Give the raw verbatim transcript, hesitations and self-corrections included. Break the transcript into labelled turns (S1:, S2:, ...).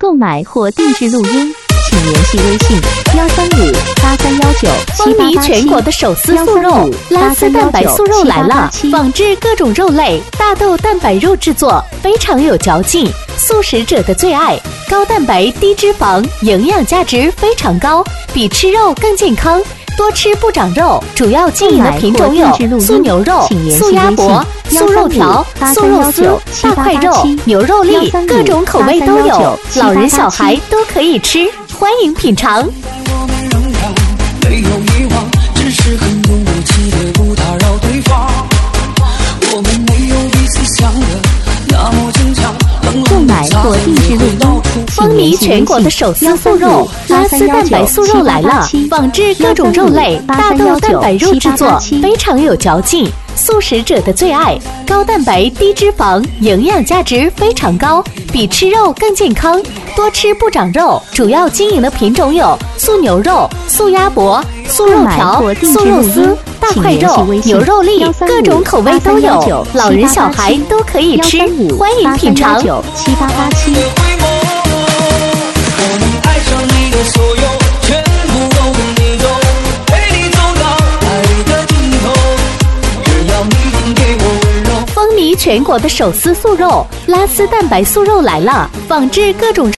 S1: 购买或定制录音，请联系微信幺三五八三幺九七八八七。
S2: 风靡全国的手撕素肉拉丝蛋白素肉来了，仿制各种肉类，大豆蛋白肉制作，非常有嚼劲，素食者的最爱。高蛋白低脂肪，营养价值非常高，比吃肉更健康。多吃不长肉，主要经营的品种有素牛肉、素鸭脖、素肉条、素肉丝、大块肉、牛肉粒，各种口味都有，老人小孩都可以吃，欢迎品尝。
S3: 没有遗忘，只是很有默契的不打扰对方。我们没有彼此想的那么坚强，
S1: 购买或定制录音，
S2: 风靡全国的手撕素肉拉丝蛋白素肉来了，仿制各种肉类，大豆蛋白肉制作，非常有嚼劲，素食者的最爱。高蛋白低脂肪，营养价值非常高，比吃肉更健康。多吃不长肉，主要经营的品种有素牛肉、素鸭脖、素肉条、素肉丝、大块肉、牛肉粒，各种口味都有，老人小孩都可以吃，欢迎品尝。
S1: 七八八七。
S3: 我能爱上你的所有，全部都跟你走，陪你走到爱的尽头，只要你肯给我温柔。
S2: 风靡全国的手撕素肉拉丝蛋白素肉来了，仿制各种